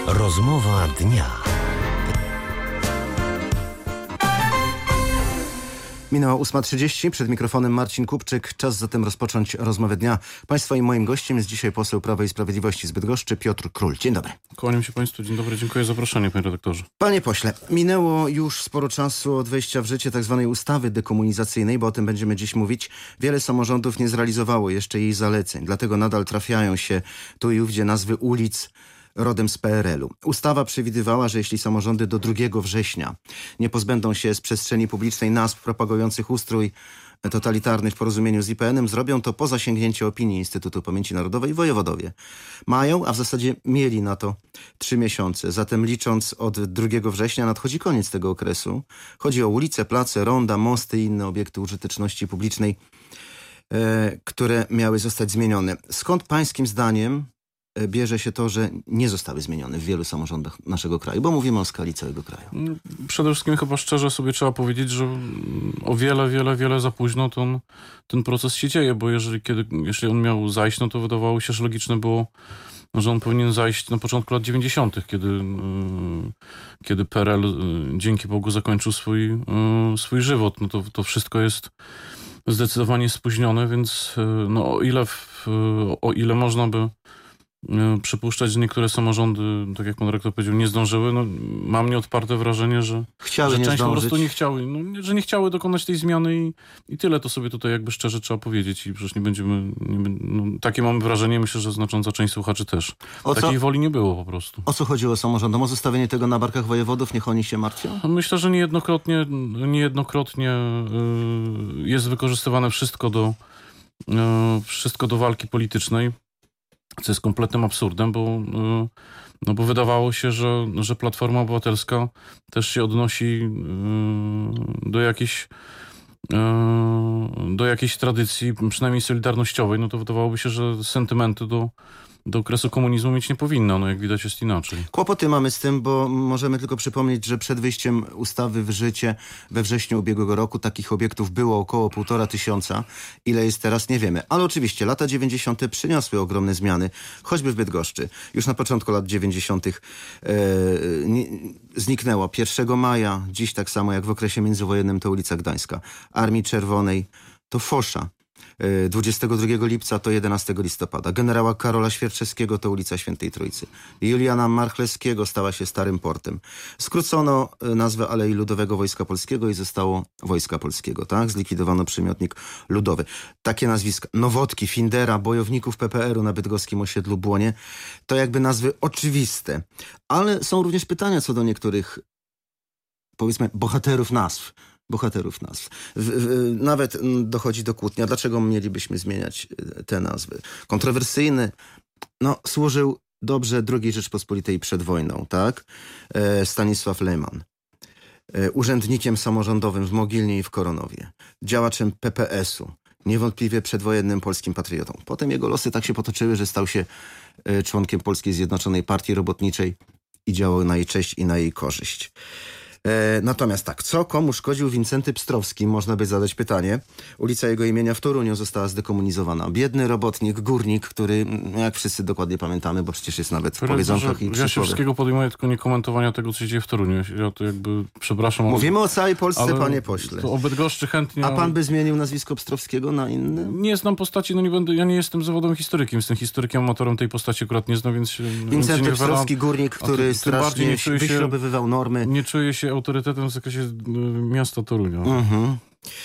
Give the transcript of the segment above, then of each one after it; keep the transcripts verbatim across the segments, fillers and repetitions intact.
Rozmowa dnia. Minęła ósma trzydzieści, przed mikrofonem Marcin Kupczyk. Czas zatem rozpocząć rozmowę dnia. Państwa i moim gościem jest dzisiaj poseł Prawa i Sprawiedliwości z Bydgoszczy, Piotr Król. Dzień dobry. Kłaniam się Państwu. Dzień dobry. Dziękuję za zaproszenie, panie redaktorze. Panie pośle, minęło już sporo czasu od wejścia w życie tzw. ustawy dekomunizacyjnej, bo o tym będziemy dziś mówić. Wiele samorządów nie zrealizowało jeszcze jej zaleceń, dlatego nadal trafiają się tu i ówdzie nazwy ulic rodem z P R L u. Ustawa przewidywała, że jeśli samorządy do drugiego września nie pozbędą się z przestrzeni publicznej nazw propagujących ustrój totalitarny w porozumieniu z I P N em, zrobią to po zasięgnięciu opinii Instytutu Pamięci Narodowej. Wojewodowie mają, a w zasadzie mieli na to trzy miesiące. Zatem licząc od drugiego września nadchodzi koniec tego okresu. Chodzi o ulice, place, ronda, mosty i inne obiekty użyteczności publicznej, e, które miały zostać zmienione. Skąd pańskim zdaniem bierze się to, że nie zostały zmienione w wielu samorządach naszego kraju, bo mówimy o skali całego kraju? Przede wszystkim chyba szczerze sobie trzeba powiedzieć, że o wiele, wiele, wiele za późno ten, ten proces się dzieje, bo jeżeli, kiedy, jeśli on miał zajść, no to wydawało się, że logiczne było, że on powinien zajść na początku lat dziewięćdziesiątych, kiedy, kiedy P R L dzięki Bogu zakończył swój, swój żywot. No to, to wszystko jest zdecydowanie spóźnione, więc no o ile, w, o ile można by przypuszczać, że niektóre samorządy, tak jak pan rektor powiedział, nie zdążyły. No, mam nieodparte wrażenie, że, chciały że nie część zdążyć. po prostu nie chciały, no, że nie chciały dokonać tej zmiany i, i tyle. To sobie tutaj jakby szczerze trzeba powiedzieć i przecież nie będziemy, nie, no, takie mamy wrażenie, myślę, że znacząca część słuchaczy też. O Takiej co, woli nie było po prostu. O co chodziło samorządom? O zostawienie tego na barkach wojewodów? Niech oni się martwią? Myślę, że niejednokrotnie, niejednokrotnie yy, jest wykorzystywane wszystko do, yy, wszystko do walki politycznej. Co jest kompletnym absurdem, bo, no bo wydawało się, że, że Platforma Obywatelska też się odnosi do jakiejś, do jakiejś tradycji, przynajmniej solidarnościowej. No to wydawałoby się, że sentymenty do, do okresu komunizmu mieć nie powinno. No jak widać jest inaczej. Kłopoty mamy z tym, bo możemy tylko przypomnieć, że przed wyjściem ustawy w życie we wrześniu ubiegłego roku takich obiektów było około półtora tysiąca. Ile jest teraz, nie wiemy. Ale oczywiście lata dziewięćdziesiąte przyniosły ogromne zmiany, choćby w Bydgoszczy. Już na początku lat dziewięćdziesiątych E, nie, zniknęło pierwszego maja, dziś tak samo jak w okresie międzywojennym to ulica Gdańska. Armii Czerwonej to Fosza. dwudziestego drugiego lipca to jedenastego listopada. Generała Karola Świerczewskiego to ulica Świętej Trójcy. Juliana Marchlewskiego stała się Starym Portem. Skrócono nazwę Alei Ludowego Wojska Polskiego i zostało Wojska Polskiego, tak? Zlikwidowano przymiotnik ludowy. Takie nazwiska. Nowotki, Findera, bojowników P P R u na bydgoskim osiedlu Błonie. To jakby nazwy oczywiste. Ale są również pytania co do niektórych, powiedzmy, bohaterów nazw. Bohaterów nazw. W, w, nawet dochodzi do kłótnia, dlaczego mielibyśmy zmieniać te nazwy. Kontrowersyjny, no, służył dobrze drugiej Rzeczpospolitej przed wojną, tak? E, Stanisław Lehman. E, urzędnikiem samorządowym w Mogilnie i w Koronowie. Działaczem P P S u. Niewątpliwie przedwojennym polskim patriotą. Potem jego losy tak się potoczyły, że stał się e, członkiem Polskiej Zjednoczonej Partii Robotniczej i działał na jej cześć i na jej korzyść. Natomiast tak, co komu szkodził Wincenty Pstrowski? Można by zadać pytanie. Ulica jego imienia w Toruniu została zdekomunizowana. Biedny robotnik, górnik, który, jak wszyscy dokładnie pamiętamy, bo przecież jest nawet w powiedzonkach i Ja się wszystkiego podejmuję, tylko nie komentowania tego, co się dzieje w Toruniu. Ja to jakby, przepraszam. Mówimy o całej Polsce, panie pośle. O Bydgoszczy chętnie. A pan by zmienił nazwisko Pstrowskiego na inne? Nie znam postaci, no nie będę, ja nie jestem zawodowym historykiem, jestem historykiem, amatorem tej postaci akurat nie znam, więc... Wincenty więc Pstrowski, górnik, który tym, strasznie tym wyśrubowywał normy. Nie czuje się autorytetem w zakresie miasta Torunia. Mhm.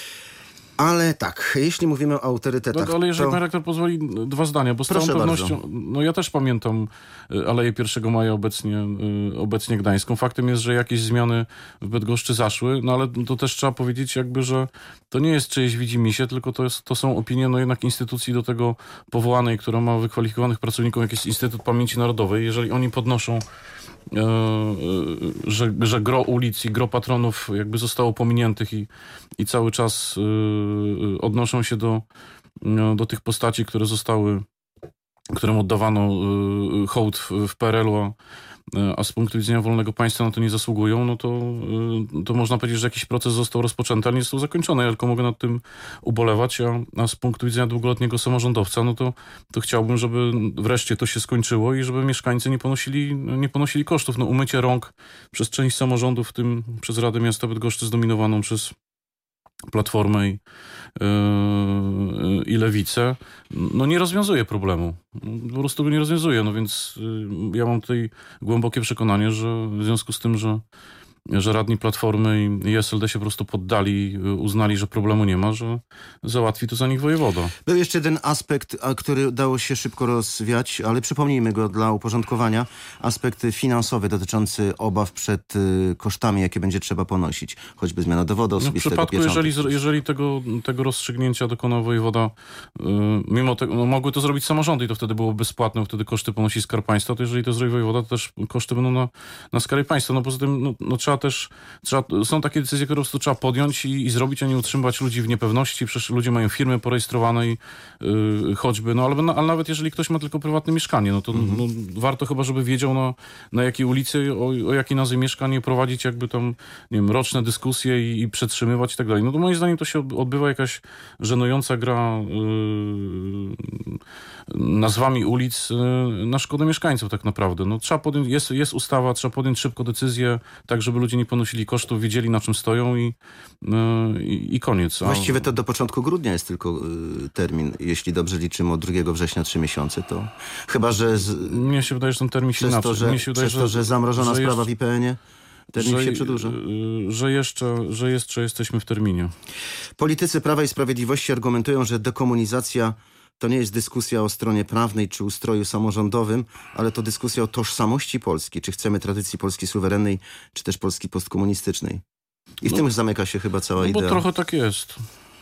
Ale tak, jeśli mówimy o autorytetach... No, ale jeżeli to... pan rektor pozwoli, dwa zdania, bo z Proszę całą pewnością... bardzo. No ja też pamiętam Aleję pierwszego maja obecnie, obecnie Gdańską. Faktem jest, że jakieś zmiany w Bydgoszczy zaszły, no ale to też trzeba powiedzieć jakby, że to nie jest czyjeś widzimisię, tylko to, jest, to są opinie no jednak instytucji do tego powołanej, która ma wykwalifikowanych pracowników, jak jest Instytut Pamięci Narodowej. Jeżeli oni podnoszą Że, że gro ulic i gro patronów jakby zostało pominiętych i, i cały czas y, odnoszą się do, do tych postaci, które zostały, którym oddawano y, hołd w, w P R L u, a z punktu widzenia wolnego państwa na to nie zasługują, no to, to można powiedzieć, że jakiś proces został rozpoczęty, ale nie został zakończony. Ja tylko mogę nad tym ubolewać, a, a z punktu widzenia długoletniego samorządowca, no to, to chciałbym, żeby wreszcie to się skończyło i żeby mieszkańcy nie ponosili, nie ponosili kosztów. No, umycie rąk przez część samorządów, w tym przez Radę Miasta Bydgoszczy zdominowaną przez Platformę i, yy, i Lewicę, no nie rozwiązuje problemu. Po prostu go nie rozwiązuje. No więc yy, ja mam tutaj głębokie przekonanie, że w związku z tym, że że radni Platformy i S L D się po prostu poddali, uznali, że problemu nie ma, że załatwi to za nich wojewoda. Był jeszcze jeden aspekt, a, który udało się szybko rozwiać, ale przypomnijmy go dla uporządkowania. Aspekt finansowy dotyczący obaw przed y, kosztami, jakie będzie trzeba ponosić. Choćby zmiana dowodu No w osobistego. przypadku, jeżeli, jeżeli tego, tego rozstrzygnięcia dokonał wojewoda, y, mimo tego, no mogły to zrobić samorządy i to wtedy było bezpłatne, wtedy koszty ponosi Skarb Państwa, to jeżeli to zrobi wojewoda, to też koszty będą na, na Skarbie Państwa. No poza tym, no, no trzeba też, trzeba, są takie decyzje, które po prostu trzeba podjąć i, i zrobić, a nie utrzymywać ludzi w niepewności. Przecież ludzie mają firmy porejestrowane i yy, choćby, no ale, ale nawet jeżeli ktoś ma tylko prywatne mieszkanie, no to mm-hmm. no, warto chyba, żeby wiedział na, na jakiej ulicy, o, o jakiej nazwie mieszkanie, prowadzić jakby tam, nie wiem, roczne dyskusje i, i przetrzymywać i tak dalej. No to moim zdaniem to się odbywa jakaś żenująca gra yy, nazwami ulic yy, na szkodę mieszkańców tak naprawdę. No trzeba podjąć, jest, jest ustawa, trzeba podjąć szybko decyzję, tak żeby ludzie nie ponosili kosztów, wiedzieli na czym stoją i, yy, i koniec. A... Właściwie to do początku grudnia jest tylko y, termin. Jeśli dobrze liczymy, od drugiego września trzy miesiące, to chyba, że... Z... Mnie się wydaje, że ten termin się przez inaczej. to, że, Mnie się wydaje, przez to, że zamrożona że sprawa jeszcze, w I P N ie, termin że, się przedłuża. Yy, że, jeszcze, że jeszcze jesteśmy w terminie. Politycy Prawa i Sprawiedliwości argumentują, że dekomunizacja to nie jest dyskusja o stronie prawnej czy ustroju samorządowym, ale to dyskusja o tożsamości Polski. Czy chcemy tradycji Polski suwerennej, czy też Polski postkomunistycznej. I w no, tym zamyka się chyba cała no idea. Bo trochę tak jest.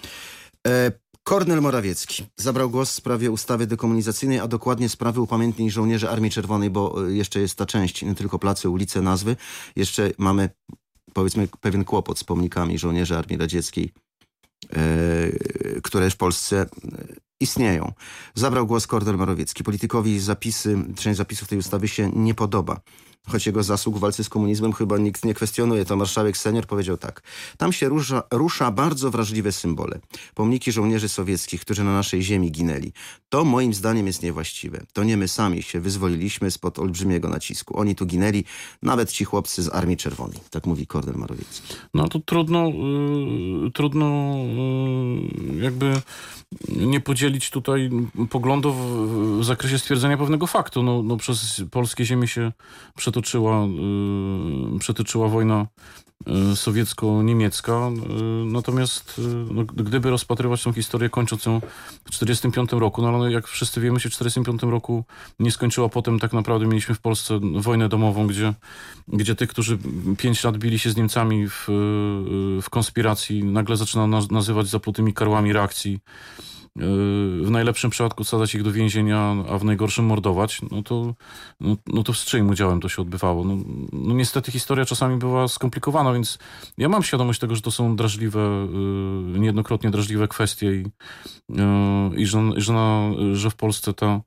E, Kornel Morawiecki zabrał głos w sprawie ustawy dekomunizacyjnej, a dokładnie sprawy upamiętnień żołnierzy Armii Czerwonej, bo jeszcze jest ta część, nie tylko place, ulice, nazwy. Jeszcze mamy, powiedzmy, pewien kłopot z pomnikami żołnierzy Armii Radzieckiej, e, które w Polsce istnieją. Zabrał głos Kornel Morawiecki. Politykowi zapisy, część zapisów tej ustawy się nie podoba. Choć jego zasług w walce z komunizmem chyba nikt nie kwestionuje, to marszałek senior powiedział tak. Tam się rusza, rusza bardzo wrażliwe symbole. Pomniki żołnierzy sowieckich, którzy na naszej ziemi ginęli. To moim zdaniem jest niewłaściwe. To nie my sami się wyzwoliliśmy spod olbrzymiego nacisku. Oni tu ginęli, nawet ci chłopcy z Armii Czerwonej. Tak mówi Kornel Morawiecki. No to trudno, yy, trudno yy, jakby nie podzielić tutaj poglądów w zakresie stwierdzenia pewnego faktu. No, no przez polskie ziemie się przetoczyła, yy, przetoczyła wojna yy, sowiecko-niemiecka. Yy, natomiast yy, no, gdyby rozpatrywać tą historię kończąc ją w tysiąc dziewięćset czterdziestym piątym roku, no ale jak wszyscy wiemy, się w tysiąc dziewięćset czterdziestym piątym roku nie skończyła. Potem tak naprawdę mieliśmy w Polsce wojnę domową, gdzie, gdzie tych, którzy pięć lat bili się z Niemcami w, w konspiracji, nagle zaczyna nazywać zaplutymi karłami reakcji. W najlepszym przypadku wsadzać ich do więzienia, a w najgorszym mordować, no to, no, no to z czyim udziałem to się odbywało. No, no niestety historia czasami była skomplikowana, więc ja mam świadomość tego, że to są drażliwe, niejednokrotnie drażliwe kwestie i, i że, że, na, że w Polsce ta,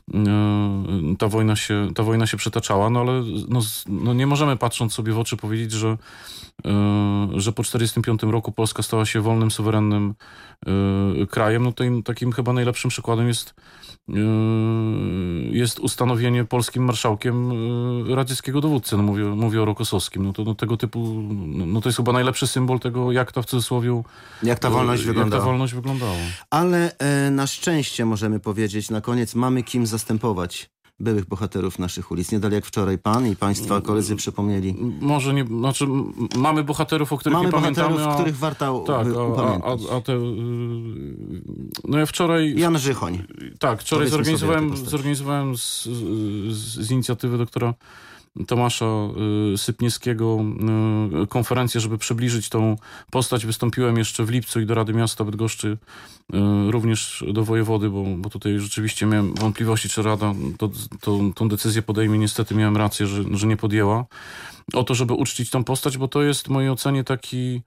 ta, wojna się, ta wojna się przetaczała, no ale no, no nie możemy patrząc sobie w oczy powiedzieć, że że po tysiąc dziewięćset czterdziestym piątym roku Polska stała się wolnym, suwerennym krajem. No tutaj takim chyba najlepszym przykładem jest, jest ustanowienie polskim marszałkiem radzieckiego dowódcy. No mówię, mówię o Rokosowskim. No to no tego typu, no to jest chyba najlepszy symbol tego, jak ta w cudzysłowie jak ta wolność jak wyglądała. ta wolność wyglądała. Ale e, na szczęście możemy powiedzieć, na koniec mamy kim zastępować byłych bohaterów naszych ulic. Nie dalej jak wczoraj pan i państwa koledzy przypomnieli. Może nie, znaczy mamy bohaterów, o których mamy nie pamiętamy. Mamy bohaterów, a, których warto tak, upamiętnić. A, a, a te... No ja wczoraj... Jan Żychoń. Tak, wczoraj Powiedzmy zorganizowałem, zorganizowałem z, z, z inicjatywy doktora Tomasza y, Sypniewskiego y, konferencję, żeby przybliżyć tą postać. Wystąpiłem jeszcze w lipcu i do Rady Miasta Bydgoszczy, y, również do wojewody, bo, bo tutaj rzeczywiście miałem wątpliwości, czy Rada to, to, tą decyzję podejmie. Niestety miałem rację, że, że nie podjęła. o to, żeby uczcić tą postać, bo to jest w mojej ocenie taki,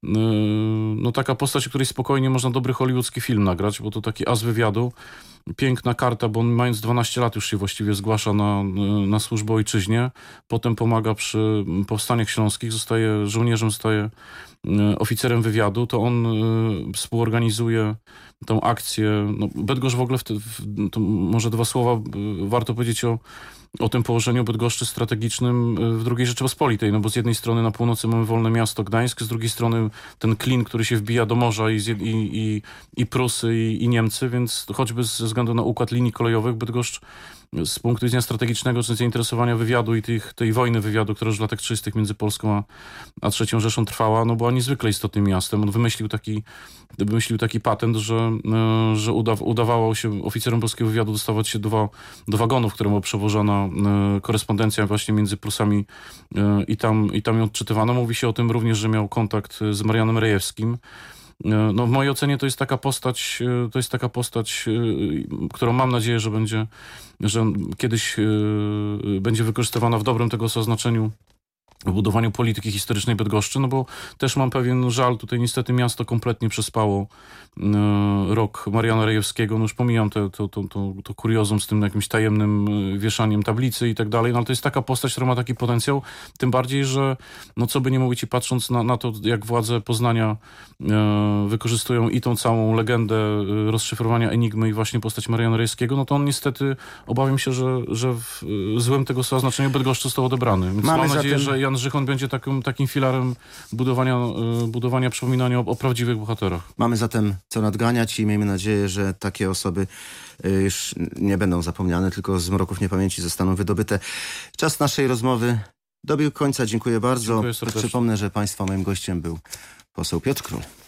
no taka postać, o której spokojnie można dobry hollywoodzki film nagrać, bo to taki as wywiadu. Piękna karta, bo on mając dwanaście lat już się właściwie zgłasza na, na służbę ojczyźnie. Potem pomaga przy powstaniach śląskich, zostaje żołnierzem, zostaje oficerem wywiadu. To on współorganizuje tą akcję. No, Bydgoszcz w ogóle, w te, w, to może dwa słowa warto powiedzieć o, o tym położeniu Bydgoszczy strategicznym w drugiej Rzeczypospolitej, no bo z jednej strony na północy mamy wolne miasto Gdańsk, z drugiej strony ten klin, który się wbija do morza i, i, i, i Prusy i, i Niemcy, więc choćby ze względu na układ linii kolejowych Bydgoszcz z punktu widzenia strategicznego, czy zainteresowania wywiadu i tych, tej wojny wywiadu, która już w latach trzydziestych między Polską a, a trzecią Rzeszą trwała, no była niezwykle istotnym miastem. On wymyślił taki, wymyślił taki patent, że, że uda, udawało się oficerom polskiego wywiadu dostawać się do, do wagonów, które była przewożona korespondencja właśnie między Prusami i tam, i tam ją odczytywano. Mówi się o tym również, że miał kontakt z Marianem Rejewskim. No w mojej ocenie to jest taka postać, to jest taka postać, którą mam nadzieję, że będzie, że kiedyś będzie wykorzystywana w dobrym tego znaczeniu w budowaniu polityki historycznej Bydgoszczy, no bo też mam pewien żal, tutaj niestety miasto kompletnie przespało rok Mariana Rejewskiego, no już pomijam te, to, to, to, to kuriozum z tym jakimś tajemnym wieszaniem tablicy i tak dalej, no ale to jest taka postać, która ma taki potencjał, tym bardziej, że no co by nie mówić i patrząc na, na to, jak władze Poznania e, wykorzystują i tą całą legendę e, rozszyfrowania Enigmy i właśnie postać Mariana Rejewskiego, no to on niestety, obawiam się, że, że w e, złym tego słowa znaczeniu Bydgoszcz został odebrany. Więc Mamy mam nadzieję, zatem... że Jan Żychon będzie takim, takim filarem budowania, e, budowania przypominania o, o prawdziwych bohaterach. Mamy zatem co nadganiać i miejmy nadzieję, że takie osoby już nie będą zapomniane, tylko z mroków niepamięci zostaną wydobyte. Czas naszej rozmowy dobiegł końca. Dziękuję bardzo. Dziękuję serdecznie. Przypomnę, że Państwa moim gościem był poseł Piotr Król.